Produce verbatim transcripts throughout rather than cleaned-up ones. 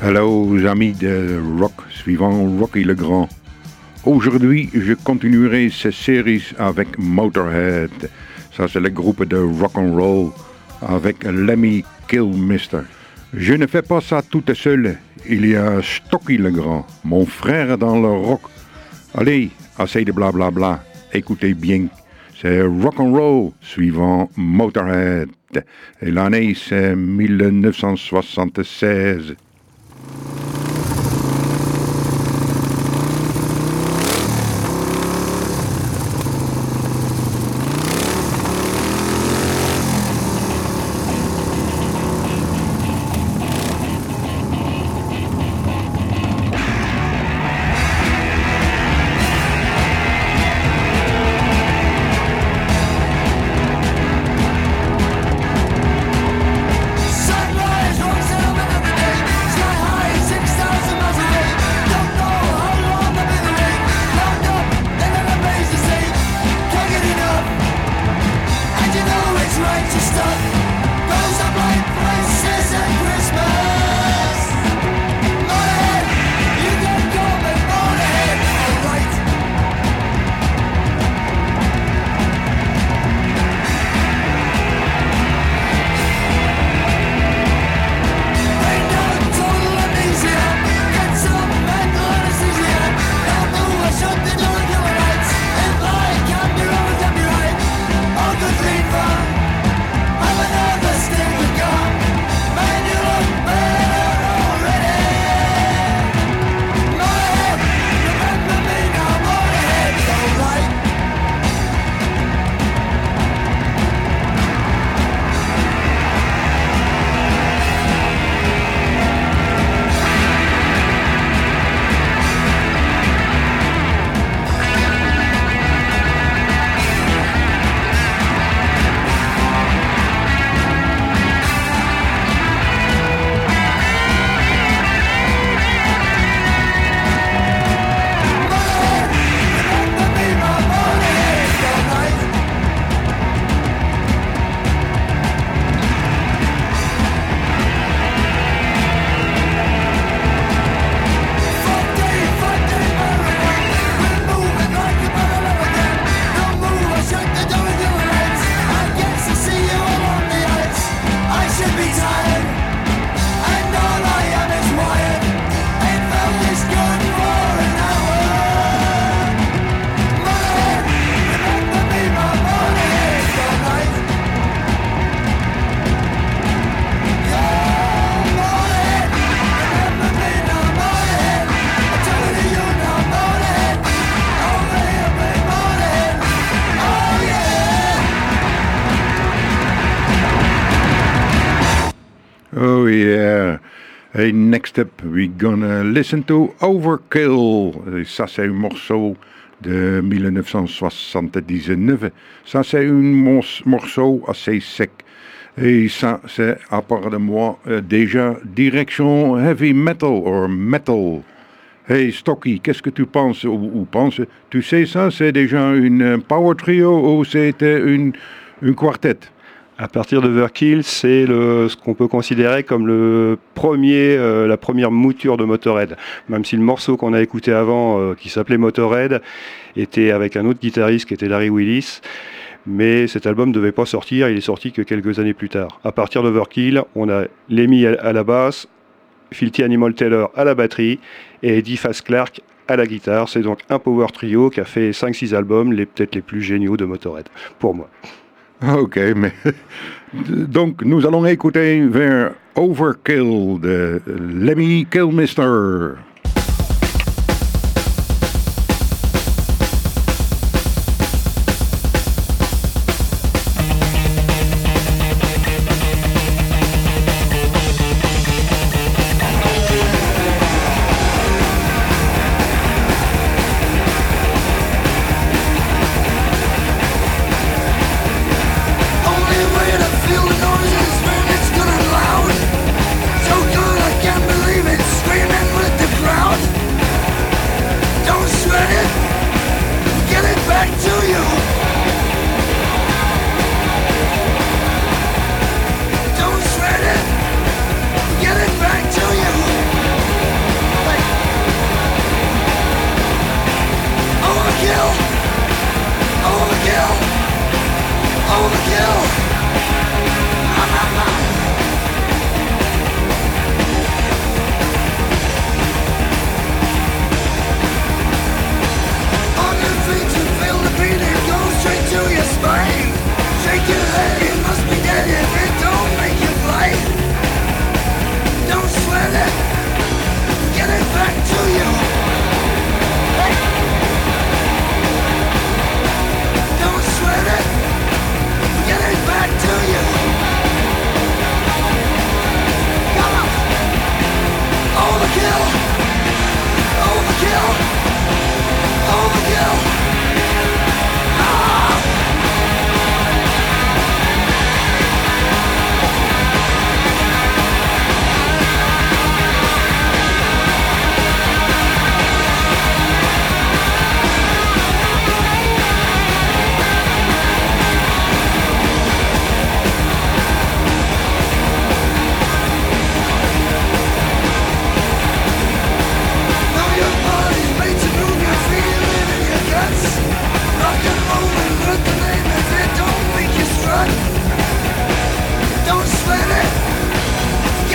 Hello amis de rock, suivant Rocky le Grand. Aujourd'hui, je continuerai cette série avec Motorhead. Ça, c'est le groupe de rock and roll avec Lemmy Kilmister. Je ne fais pas ça tout seul. Il y a Stocky le Grand, mon frère dans le rock. Allez, assez de blablabla. Écoutez bien. C'est rock and roll suivant Motorhead. Et l'année, c'est dix-neuf cent soixante-seize. Oh yeah. Hey, next up, we're gonna listen to Overkill. Et ça, c'est un morceau de dix-neuf cent soixante-dix-neuf. Ça, c'est un morceau assez sec. Et ça, c'est, à part de moi, euh, déjà direction heavy metal ou metal. Hey, Stocky, qu'est-ce que tu penses ou, ou penses? Tu sais ça, c'est déjà une power trio ou c'était une, une quartet? À partir d'Overkill, c'est le, ce qu'on peut considérer comme le premier, euh, la première mouture de Motorhead. Même si le morceau qu'on a écouté avant, euh, qui s'appelait Motorhead, était avec un autre guitariste qui était Larry Willis. Mais cet album ne devait pas sortir, il est sorti que quelques années plus tard. À partir d'Overkill, on a Lemmy à la basse, Filthy Animal Taylor à la batterie et Eddie Faz Clarke à la guitare. C'est donc un power trio qui a fait cinq six albums, les, peut-être les plus géniaux de Motorhead, pour moi. Ok, mais donc nous allons écouter vers Overkill de Lemmy Kilmister. So good I can't believe it, screaming with the crowd.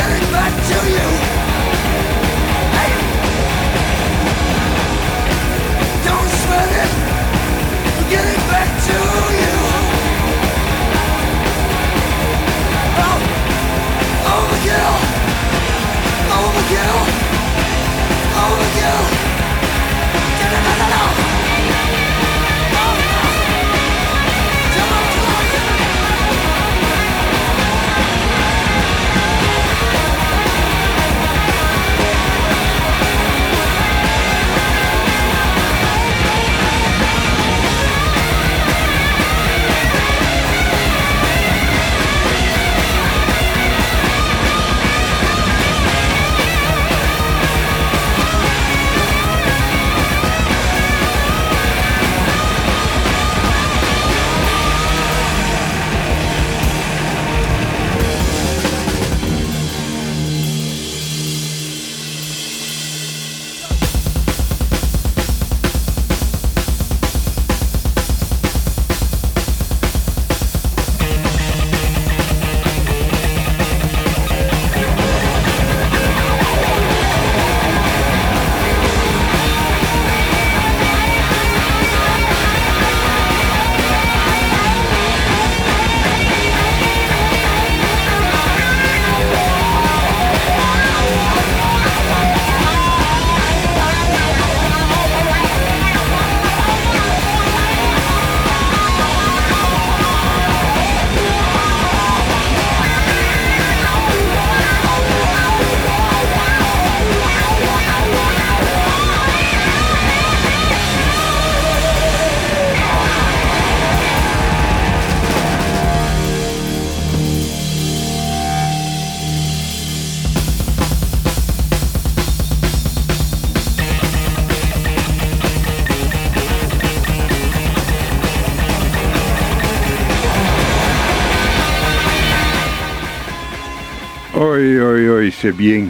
Oui, oui, oui, c'est bien.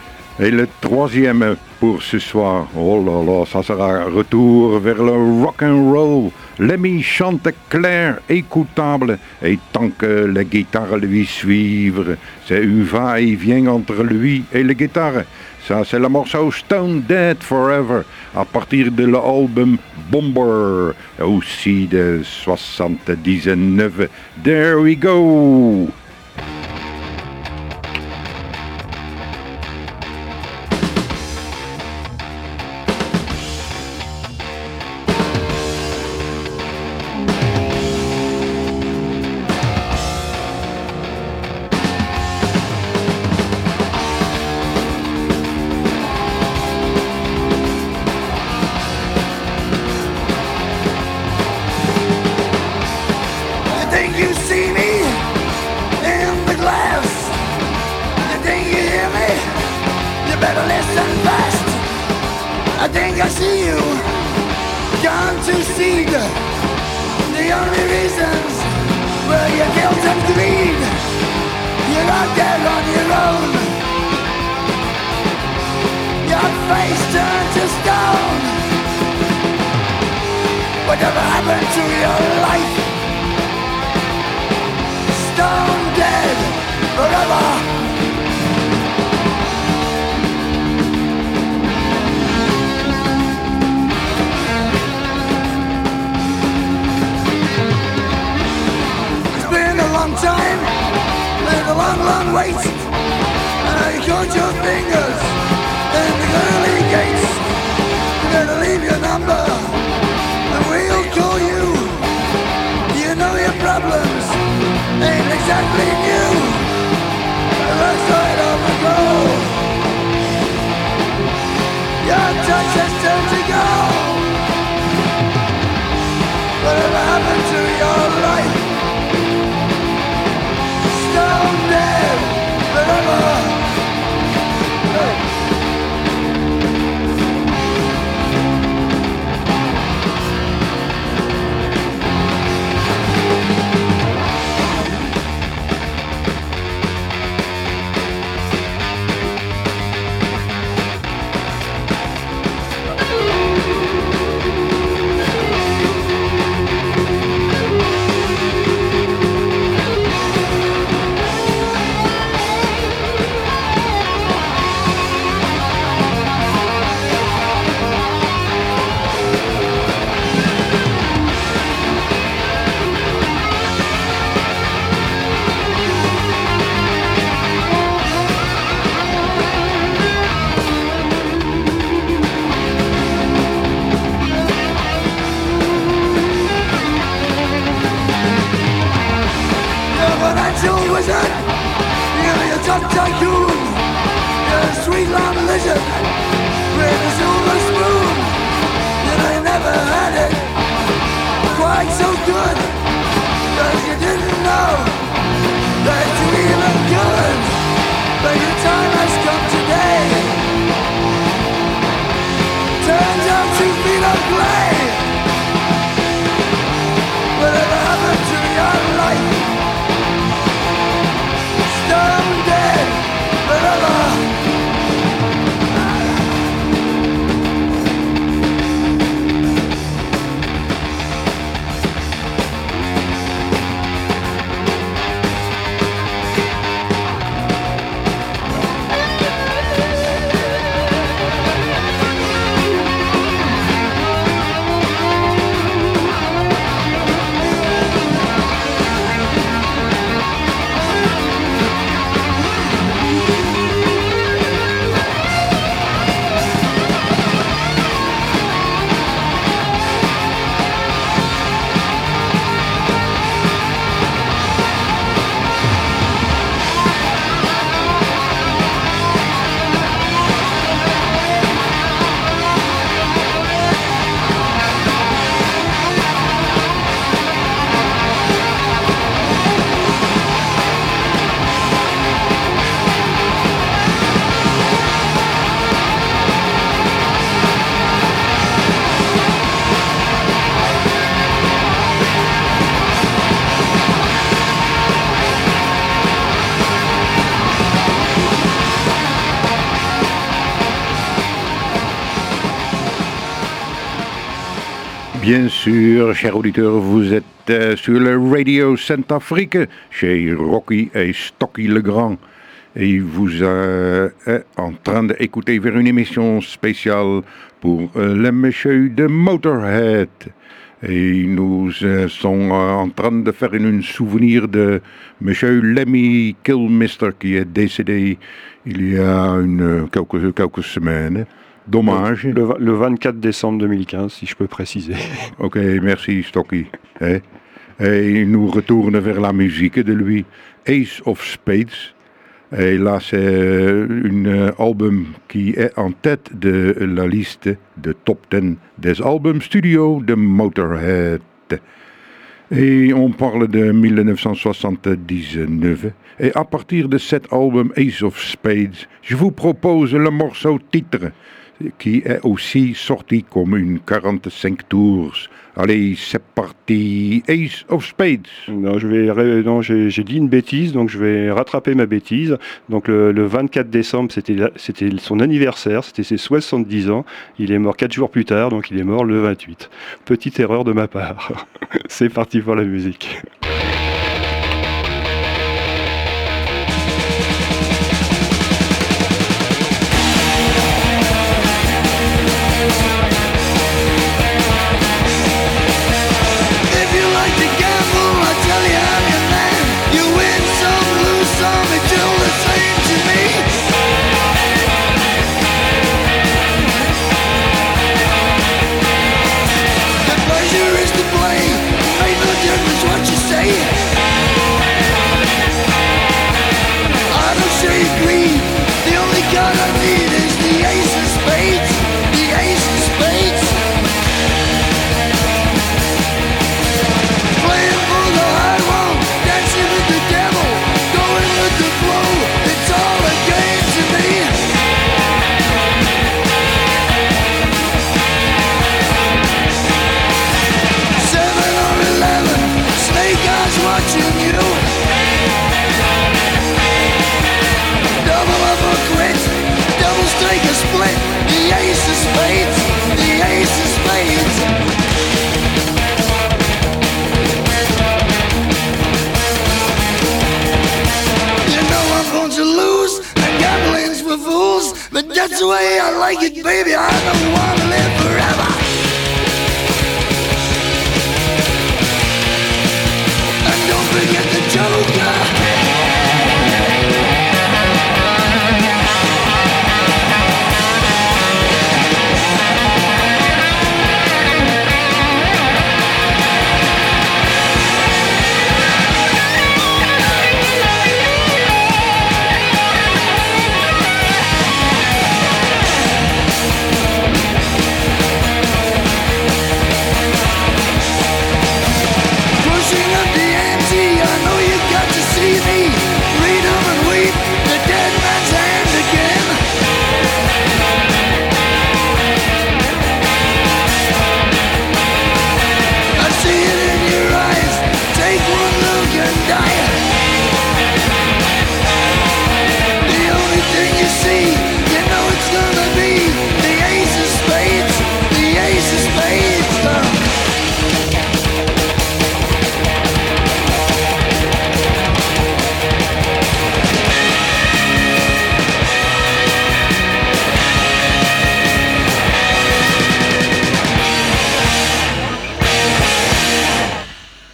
Et le troisième pour ce soir, oh là là, ça sera retour vers le rock and roll. Lemmy chante clair, écoutable, et tant que la guitare lui suivre, c'est un va-et-vient entre lui et la guitare. Ça, c'est le morceau Stone Dead Forever, à partir de l'album Bomber, aussi de soixante-dix-neuf. There we go! big long lizard with a silver spoon, and I never had it quite so good, 'cause you didn't know that you even could. But your time has come today. Turns out two feet of clay. Whatever happened to your life? Stone dead forever. Bien sûr, chers auditeurs, vous êtes euh, sur le Radio Centrafrique chez Rocky et Stocky Legrand. Et vous euh, êtes en train d'écouter vers une émission spéciale pour euh, les messieurs de Motorhead. Et nous euh, sommes euh, en train de faire une, une souvenir de monsieur Lemmy Kilmister qui est décédé il y a une, quelques, quelques semaines. Dommage. Le, le vingt-quatre décembre deux mille quinze, si je peux préciser. Ok, merci Stocky. Et, et nous retournons vers la musique de lui. Ace of Spades. Et là, c'est un album qui est en tête de la liste de top dix des albums studio de Motorhead. Et on parle de dix-neuf cent soixante-dix-neuf. Et à partir de cet album Ace of Spades, je vous propose le morceau titre, qui est aussi sorti comme une quarante-cinq tours. Allez, c'est parti, Ace of Spades. Non, je vais, non, j'ai, j'ai dit une bêtise, donc je vais rattraper ma bêtise. Donc le, le vingt-quatre décembre, c'était, c'était son anniversaire, c'était ses soixante-dix ans. Il est mort quatre jours plus tard, donc il est mort le vingt-huit. Petite erreur de ma part. C'est parti pour la musique. That's the way I like it, baby. I don't want to live forever. And don't forget the Joker.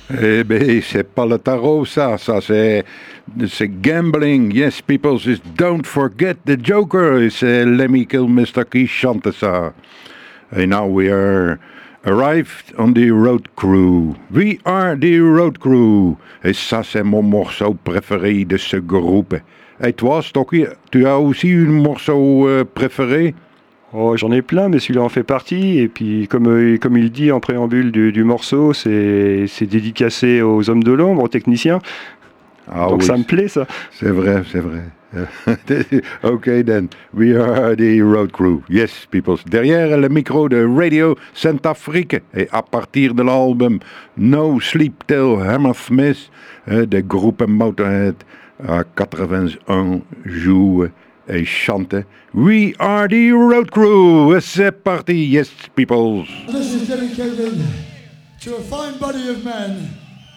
Eh bien, c'est pas le tarot, ça. Ça, c'est, c'est gambling. Yes, people, just don't forget the Joker. Et c'est Lemmy Kilmister qui chante ça. And now we are arrived on the road crew. We are the road crew. Et ça, c'est mon morceau préféré de ce groupe. Et toi, Stocky, tu as aussi un morceau euh, préféré? Oh, j'en ai plein, mais celui-là en fait partie. Et puis, comme, euh, comme il dit en préambule du, du morceau, c'est, c'est dédicacé aux hommes de l'ombre, aux techniciens. Ah, Donc oui, ça me plaît, ça. C'est vrai, c'est vrai. Okay, then. We are the road crew. Yes, people. Derrière le micro de Radio Centrafrique. Et à partir de l'album No Sleep Till Hammersmith, de groupe Motorhead, à quatre-vingt-un joue et chante We are the road crew. C'est parti. Yes, people. This is dedicated to a fine body of men.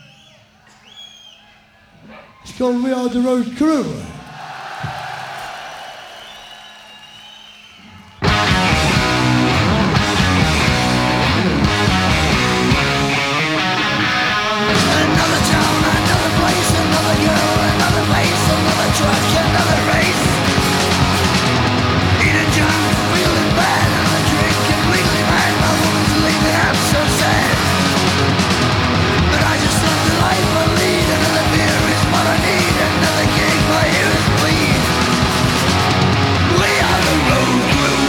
It's called We Are the Road Crew. Another town, another place, another girl, another face, another truck, another race. Eating junk, feeling bad, another drink, completely mad. My woman's leaving, I'm so sad. But I just love the life I lead. Another beer is what I need. Another gig, my ears bleed. We are the road crew.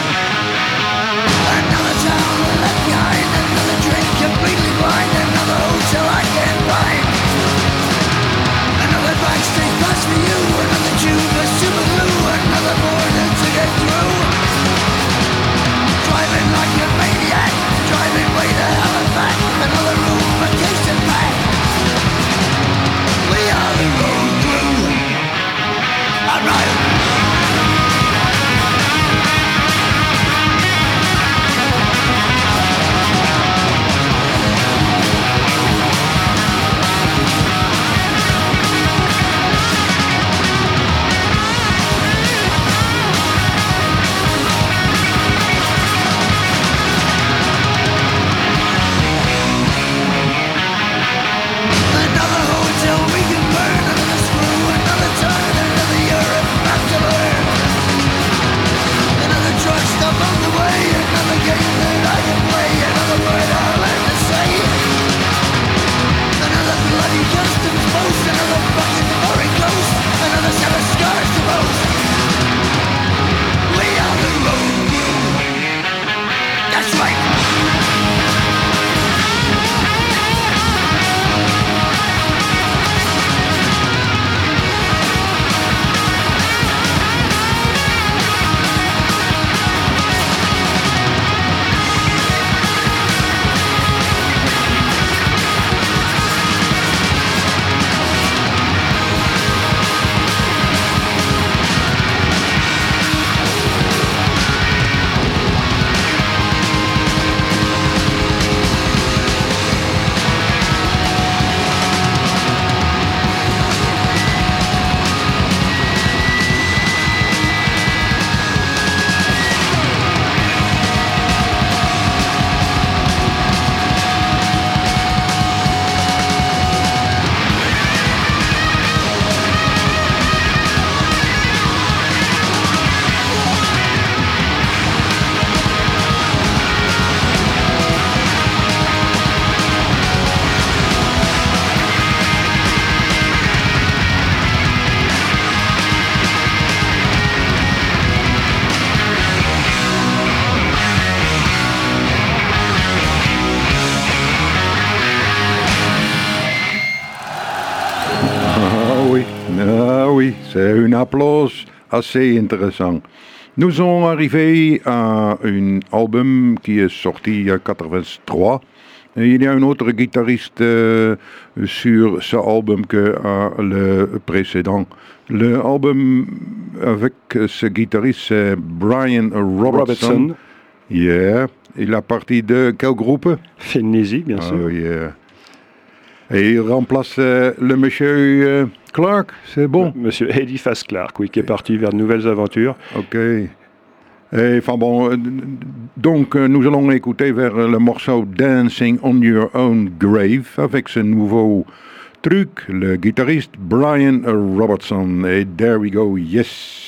Another town left behind. Another drink, completely blind. Another hotel I can't find. Another backstage pass for you. Another tube of super glue. Another border to get through. Driving like a maniac. Driving way to hell and back. Another room, a case and back. We are the road crew. I'm right. Another hotel we can burn. Another screw, another turn. Another Europe map to learn. Another truck stop on the way. Another game that I can play. Another word I'll learn to say. Another bloody customs post. Another fucking foreign coast. Another set of scars to boast. We are the road crew. That's right. Ah oui, c'est un applause assez intéressant. Nous sommes arrivés à un album qui est sorti en quatre-vingt-trois. Et il y a un autre guitariste euh, sur ce album que euh, le précédent. Le album avec ce guitariste, c'est Brian Robertson. Robertson. Yeah. Il a parti de quel groupe? Fennesi, bien sûr. Oh, yeah. Et il remplace euh, le monsieur euh, Clark, c'est bon? Monsieur Eddie Fast Clark, oui, qui est parti vers de nouvelles aventures. Ok. Et, enfin bon, donc nous allons écouter vers le morceau Dancing on Your Own Grave avec ce nouveau truc, le guitariste Brian Robertson. Et there we go, yes.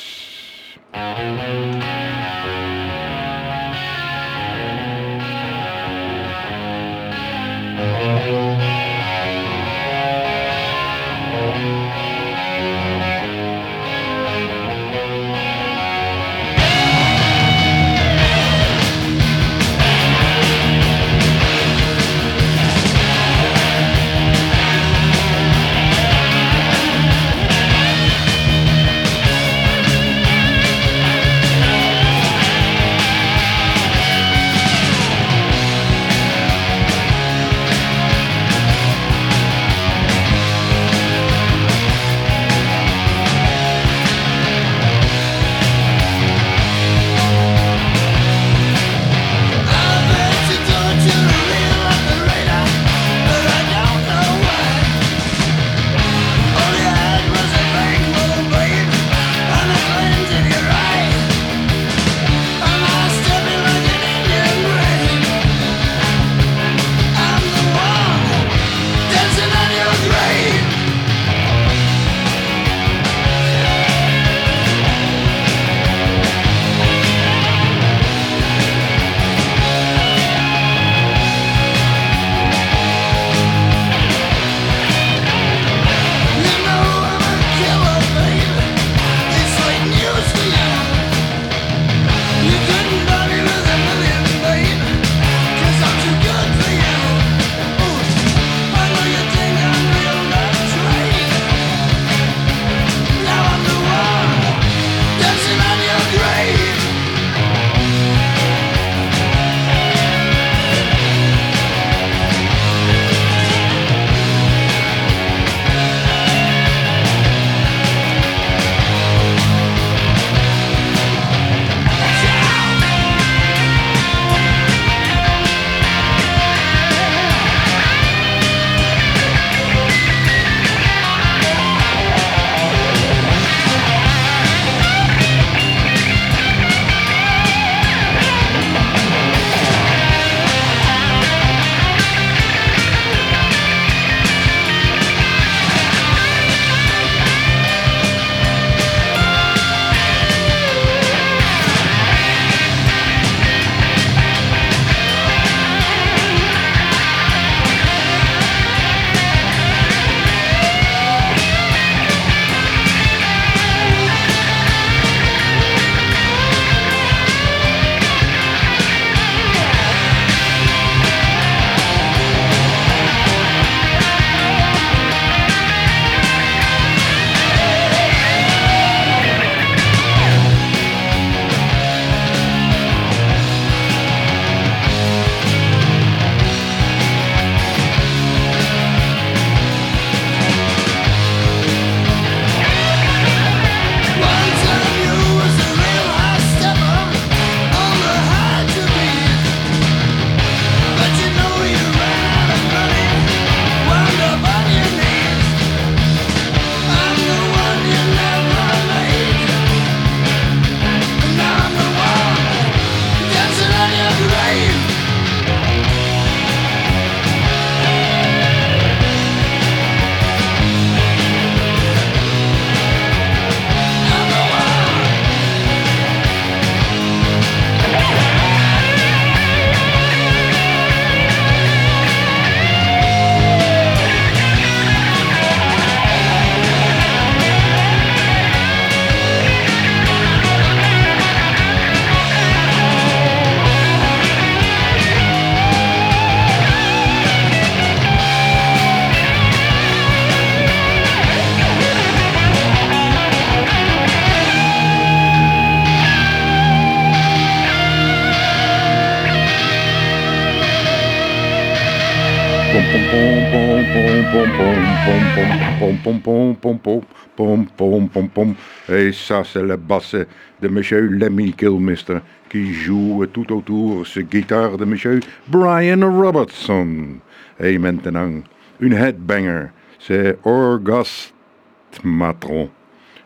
Et ça, c'est le basse de monsieur Lemmy Kilmister qui joue tout autour ce guitare de monsieur Brian Robertson. Et maintenant, une headbanger, c'est August Matron.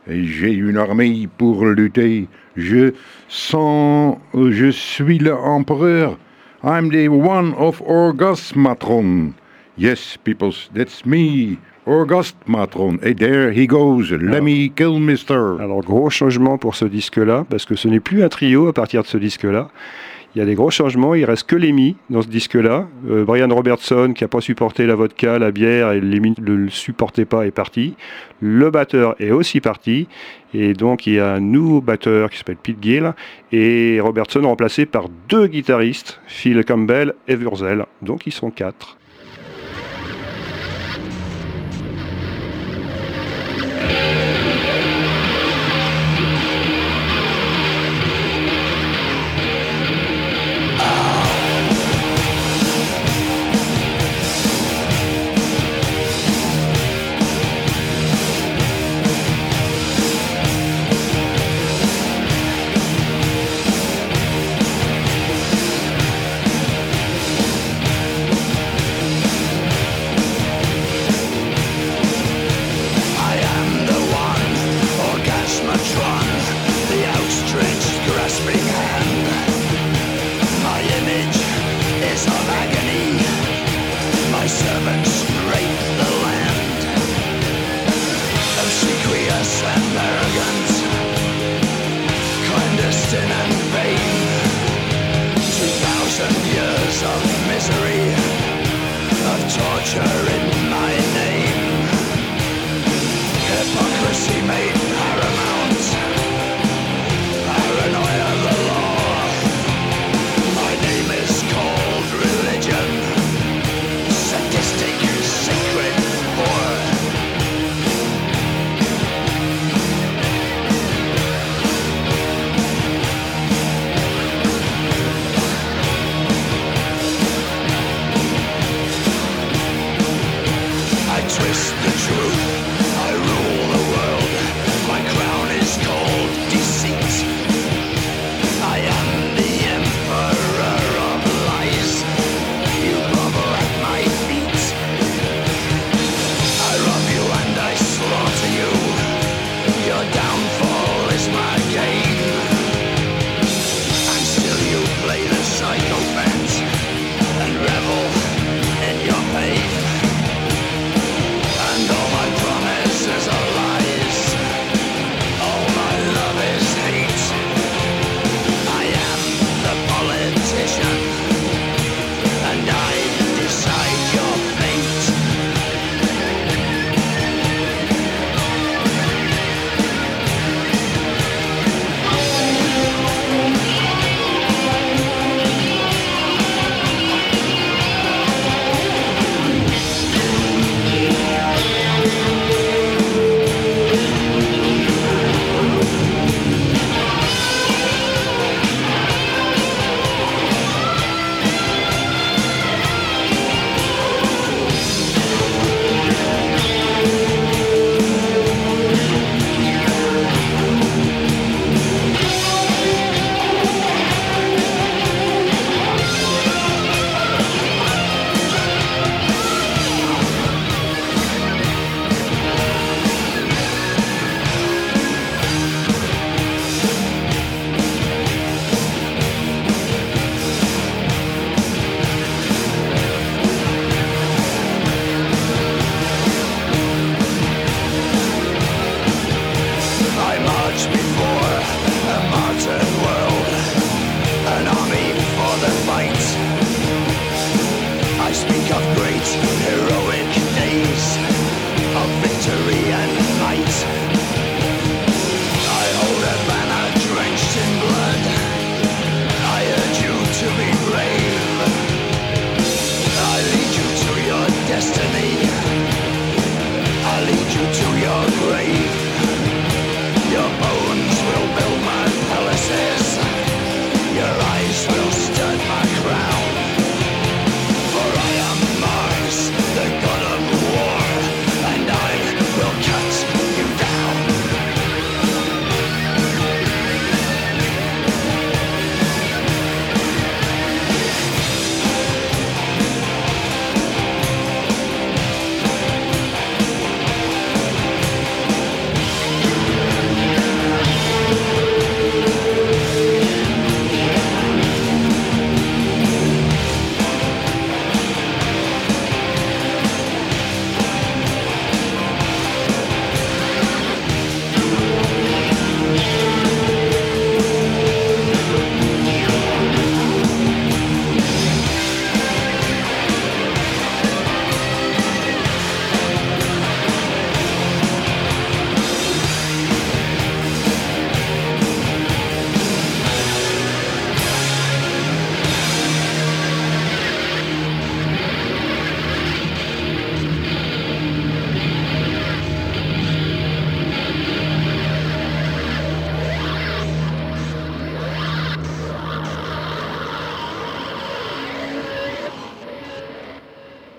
Et j'ai une armée pour lutter. Je sens, je suis l'empereur. I'm the one of Orgasmatron. Yes, peoples, that's me, Orgasmatron. Et there he goes, let me kill mister. Alors, gros changement pour ce disque-là, parce que ce n'est plus un trio à partir de ce disque-là. Il y a des gros changements, il reste que Lemmy dans ce disque-là. Euh, Brian Robertson, qui n'a pas supporté la vodka, la bière, et Lemmy ne le supportait pas, est parti. Le batteur est aussi parti. Et donc, il y a un nouveau batteur qui s'appelle Pete Gill. Et Robertson remplacé par deux guitaristes, Phil Campbell et Wurzel. Donc, ils sont quatre.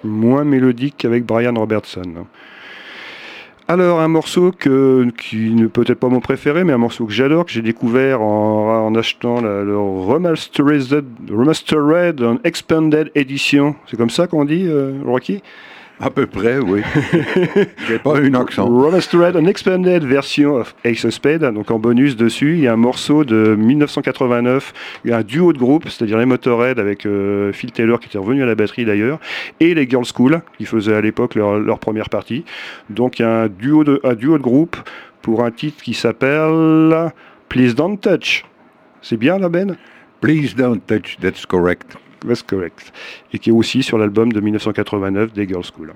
moins mélodique qu'avec Brian Robertson. Alors, un morceau que, qui n'est peut-être pas mon préféré, mais un morceau que j'adore, que j'ai découvert en, en achetant la, le Remastered, Remastered and Expanded Edition. C'est comme ça qu'on dit, euh, Rocky ? À peu près, oui. J'ai pas eu un accent. Remastered and Expanded version of Ace of Spades. Donc en bonus dessus, il y a un morceau de dix-neuf cent quatre-vingt-neuf, il y a un duo de groupe, c'est-à-dire les Motorhead avec euh, Phil Taylor qui était revenu à la batterie d'ailleurs, et les Girls School qui faisaient à l'époque leur, leur première partie. Donc il y a un duo de, un duo de groupe pour un titre qui s'appelle Please Don't Touch. C'est bien là, Ben ? Please Don't Touch, that's correct. That's correct. Et qui est aussi sur l'album de dix-neuf cent quatre-vingt-neuf des Girls School.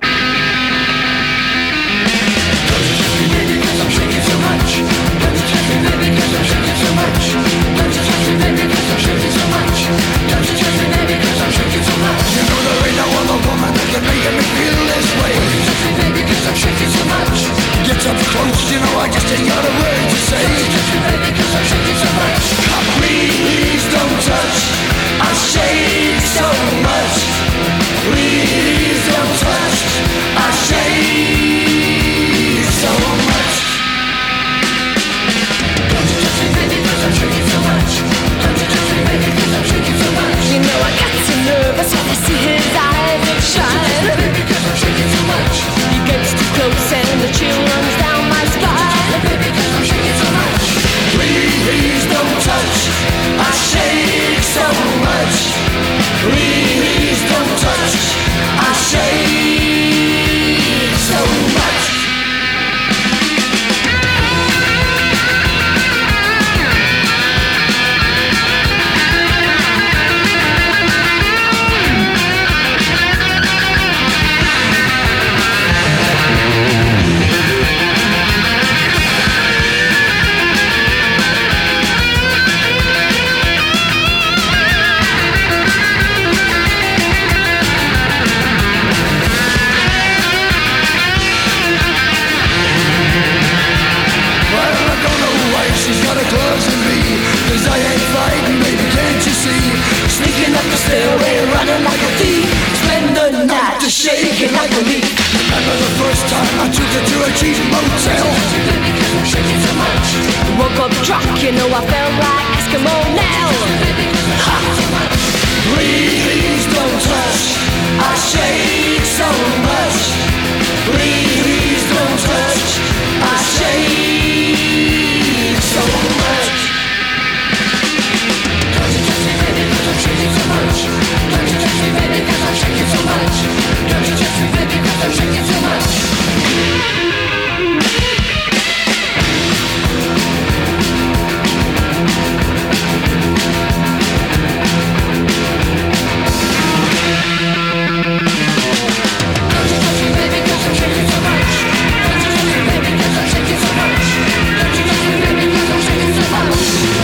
Get up close, you know I just ain't got a word to say. Please don't touch, I shake so much. Please don't touch, I shake so much. Don't you touch me, baby, cause I'm shaking so much. Don't you touch me, baby, cause I'm shaking so much. You know I got so nervous when I see his eyes that shine. Baby, cause I'm shaking so much. He gets too close and the chill runs down my spine. Baby, cause I'm shaking so much. Please don't touch, I shake so much. Please don't touch, I shake so much. Stairway running like a thief, spend the night just shaking like a leaf. Remember the first time I took her to a cheap motel? Because I'm shaking so much. Woke up drunk, you know I felt like Eskimo now. Ha! Please don't touch, I shake so much. Please don't touch, I shake so much. I'm shaking so much. Don't you touch me, baby, cause I'm shaking so much. Don't you touch me, baby, cause I'm shaking so much. Don't you touch me, baby, cause I'm shaking so much. Don't you touch me, baby, cause I'm shaking so much. Don't you touch me, baby, cause I'm shaking so much.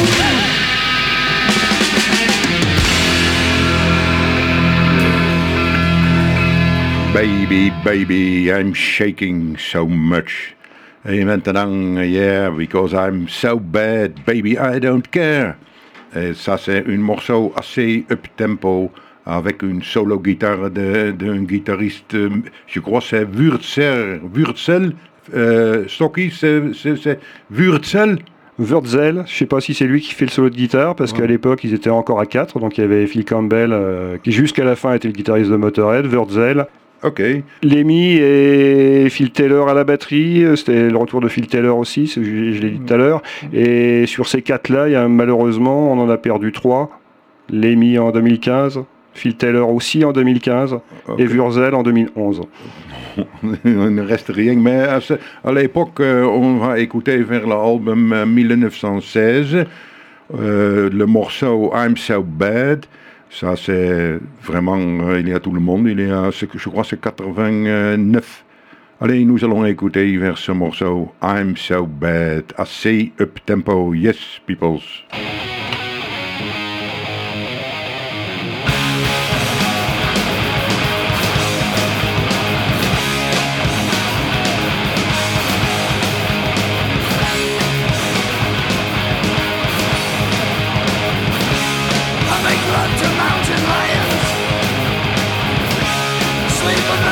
Baby, baby, I'm shaking so much. Et maintenant, yeah, because I'm so bad, baby, I don't care. Et ça, c'est un morceau assez up-tempo avec une solo guitare d'un de, guitariste, je crois c'est Wurzel, Wurzel, euh, Stocky, c'est, c'est, c'est Wurzel. Wurzel, je sais pas si c'est lui qui fait le solo de guitare, parce ouais. qu'à l'époque ils étaient encore à quatre, donc il y avait Phil Campbell euh, qui jusqu'à la fin était le guitariste de Motorhead, Wurzel. Ok. Lemmy et Phil Taylor à la batterie, c'était le retour de Phil Taylor aussi, je, je l'ai dit tout à l'heure. Et sur ces quatre-là, il y a, malheureusement, on en a perdu trois. Lemmy en deux mille quinze, Phil Taylor aussi en deux mille quinze, okay. Et Wurzel en deux mille onze. Il ne reste rien, mais à, ce, à l'époque, euh, on va écouter vers l'album euh, dix-neuf cent seize, euh, le morceau I'm So Bad. Ça, c'est vraiment, euh, il y a tout le monde, il y a, je crois, c'est quatre-vingt-neuf. Allez, nous allons écouter vers ce morceau, I'm So Bad, assez up-tempo, yes, peoples. Sleep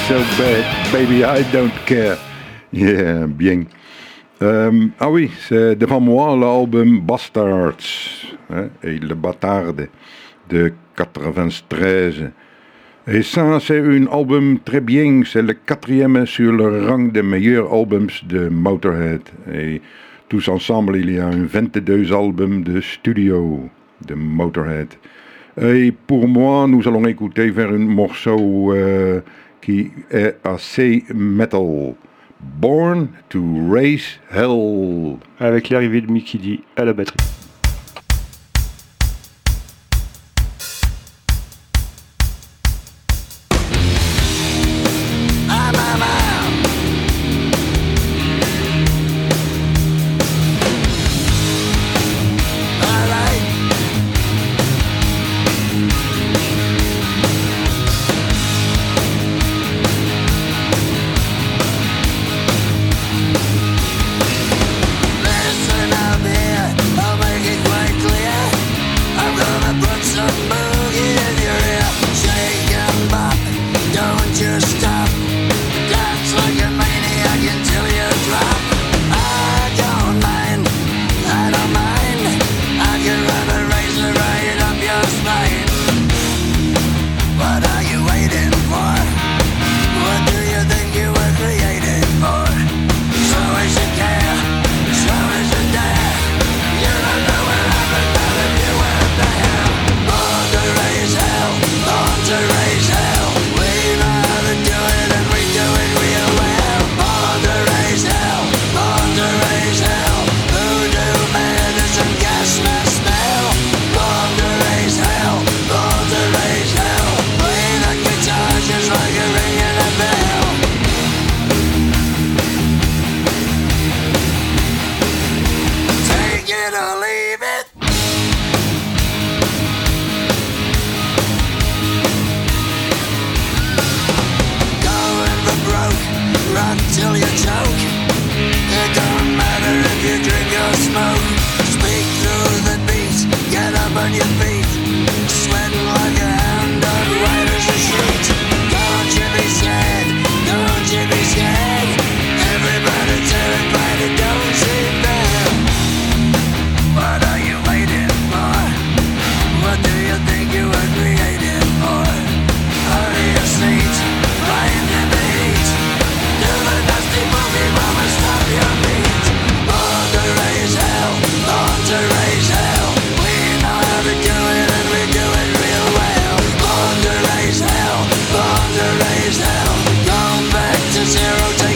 so bad, baby, I don't care. Yeah, bien. Um, ah oui, c'est devant moi l'album Bastards, hein, et le bâtarde de quatre-vingt-treize. Et ça, c'est un album très bien, c'est le quatrième sur le rang des meilleurs albums de Motorhead. Et tous ensemble, il y a un vingt-deux albums de studio de Motorhead. Et pour moi, nous allons écouter vers un morceau euh, qui est assez metal. Born to Raise Hell. Avec l'arrivée de Mikkey Dee à la batterie. Zero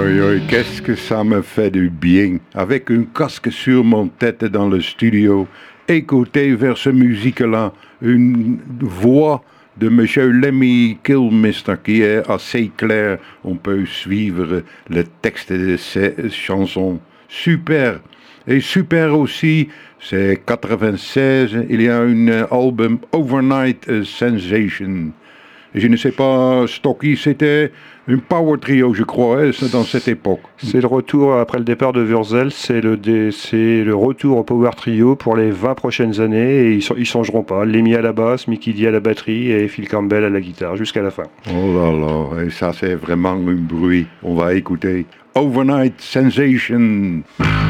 oi, oi, qu'est-ce que ça me fait du bien, avec un casque sur mon tête dans le studio, écouter vers ce musique-là, une voix de Monsieur Lemmy Kilmister qui est assez clair. On peut suivre le texte de ces chansons. Super. Et super aussi, c'est quatre-vingt-seize, il y a un album Overnight Sensation. Et je ne sais pas, Stocky, c'était un power trio, je crois, hein, dans cette époque. C'est le retour, après le départ de Wurzel, c'est le, dé, c'est le retour au power trio pour les vingt prochaines années, et ils ne changeront pas. Lemmy à la basse, Mickey D à la batterie et Phil Campbell à la guitare, jusqu'à la fin. Oh là là, et ça c'est vraiment un bruit. On va écouter Overnight Sensation.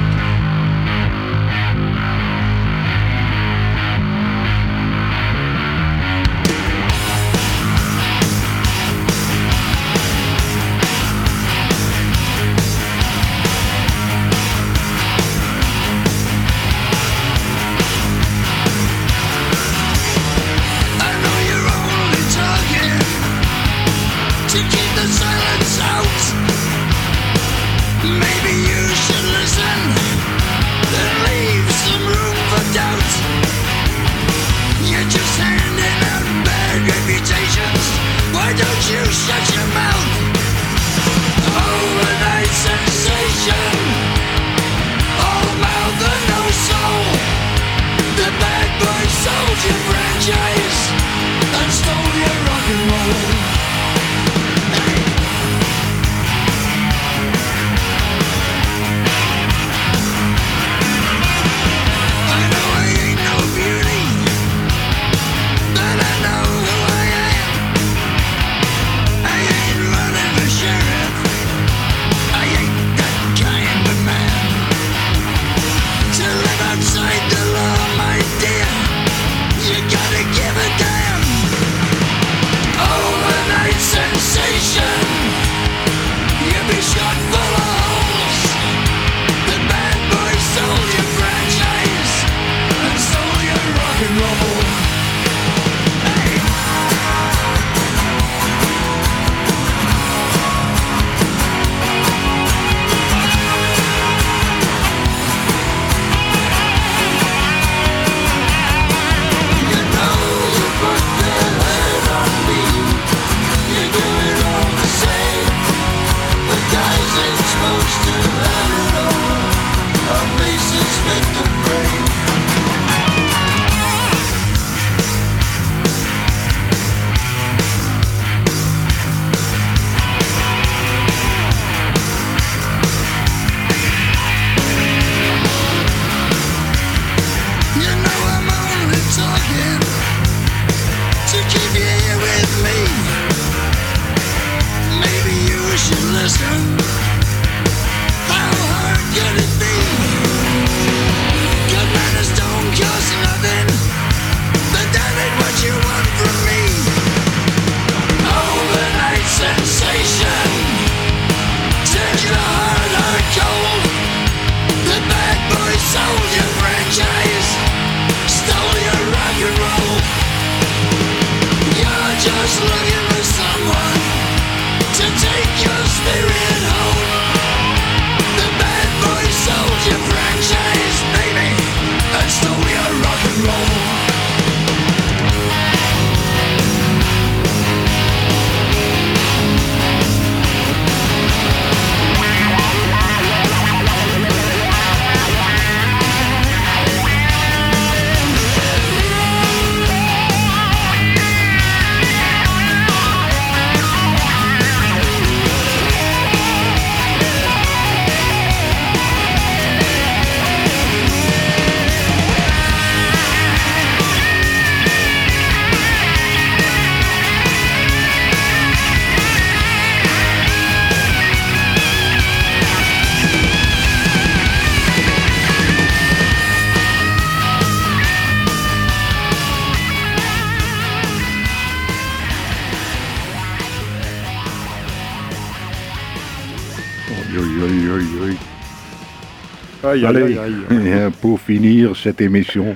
Aïe, Allez, aïe, aïe, aïe. pour finir cette émission,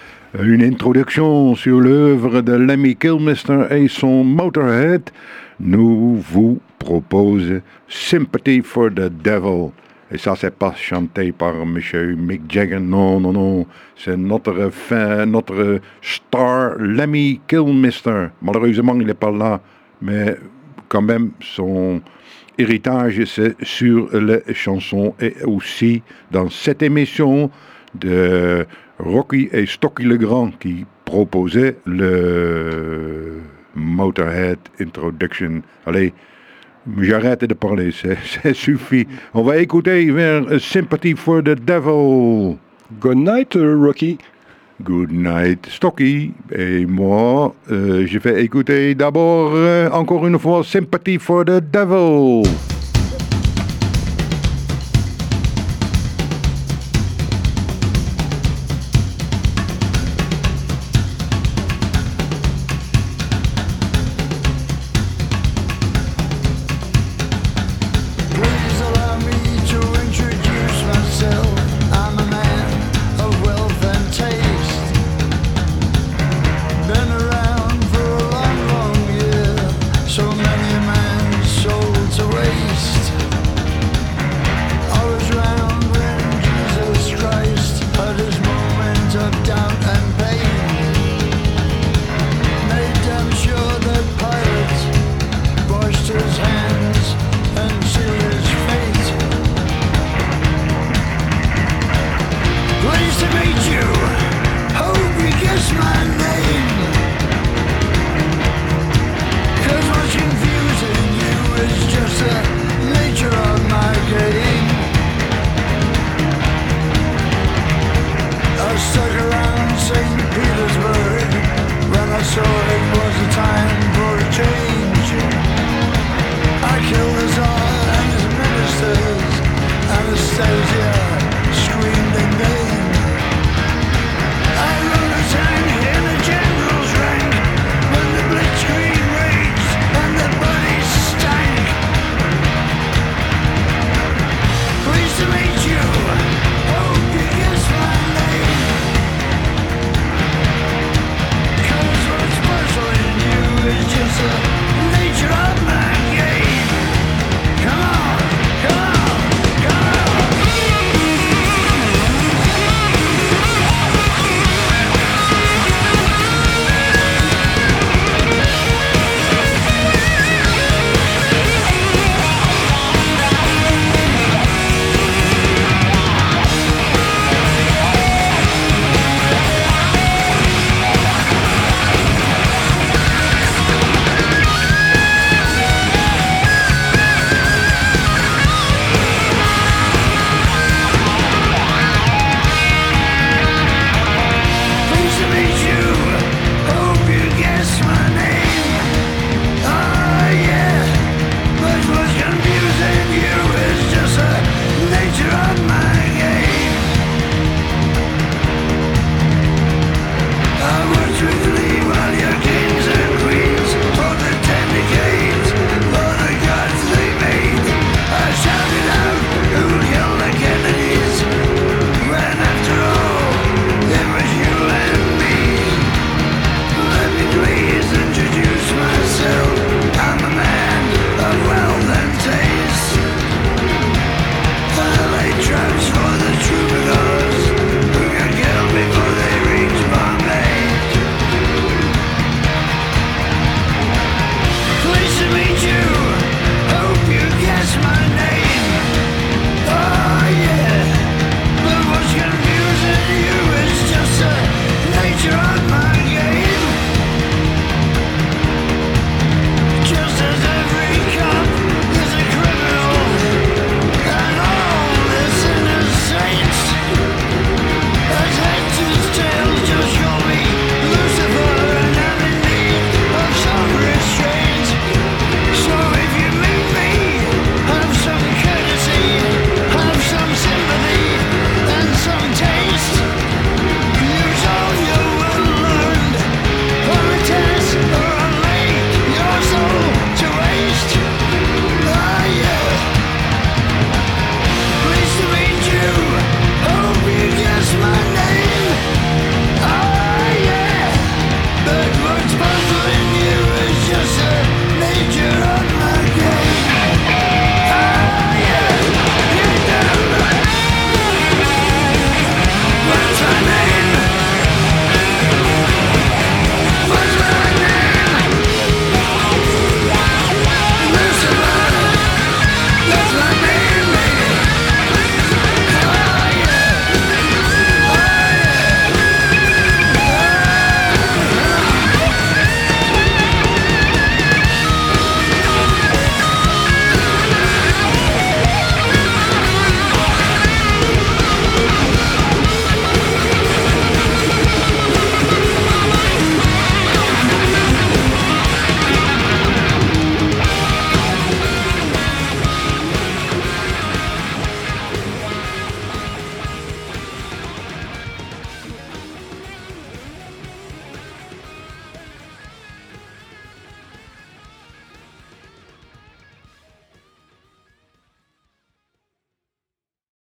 une introduction sur l'œuvre de Lemmy Kilmister et son Motorhead. Nous vous propose Sympathy for the Devil. Et ça, c'est pas chanté par M. Mick Jagger, non, non, non. C'est notre fin, notre star Lemmy Kilmister. Malheureusement, il n'est pas là, mais quand même, son héritage, c'est sur les chansons et aussi dans cette émission de Rocky et Stocky le Grand qui proposait le Motorhead Introduction. Allez, j'arrête de parler, c'est, c'est suffit. On va écouter vers Sympathy for the Devil. Good night, Rocky. Good night, Stocky. Et moi, euh, je vais écouter d'abord, euh, encore une fois, Sympathy for the Devil.